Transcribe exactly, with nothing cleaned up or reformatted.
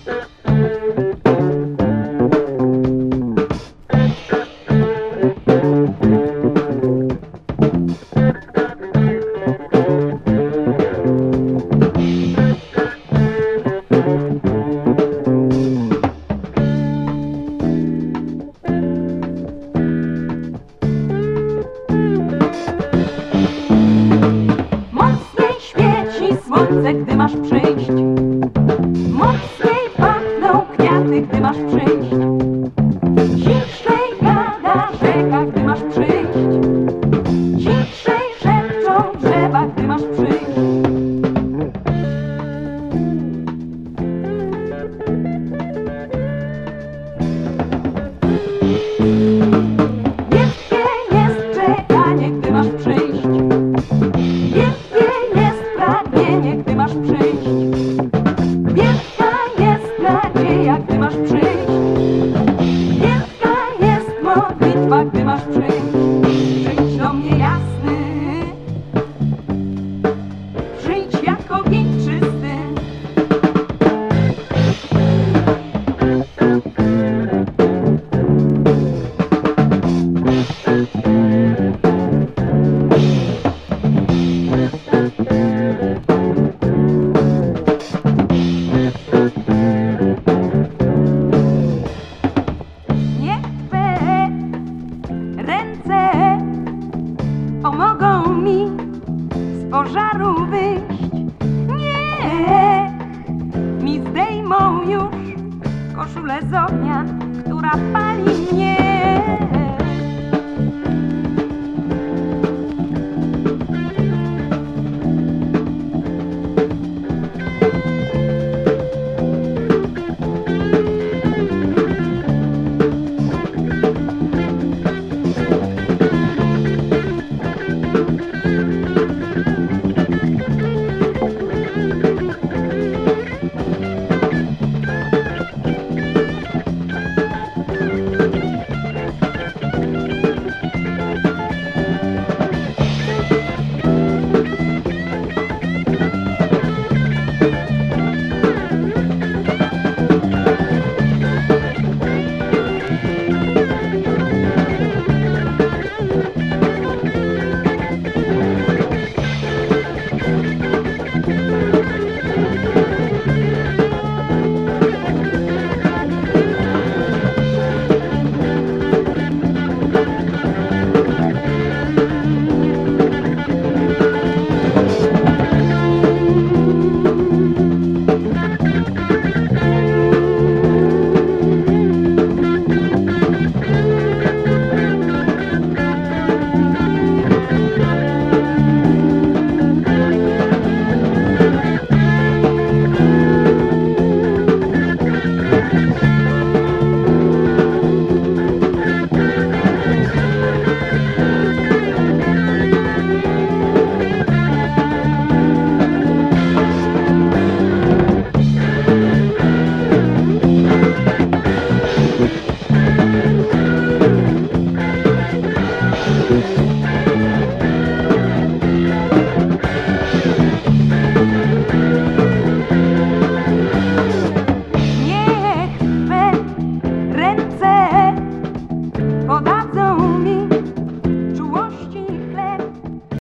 Gdy masz przyjść, mocniej pachną kwiaty, gdy masz przyjść, ciszej gada rzeka, gdy masz przyjść, ciszej szepczą drzewa, gdy masz przyjść. Wielkie jest czekanie, gdy masz przyjść, wielkie jest pragnienie, gdy masz przyjść. Wielka jest nadzieja, gdy masz przyjść. Wielka jest modlitwa, gdy masz przyjść. Przyjdź do mnie jasny, przyjdź jak ogień czysty. Pomogą mi z pożaru wyjść. Niech mi zdejmą już koszulę z ognia, która pali mnie.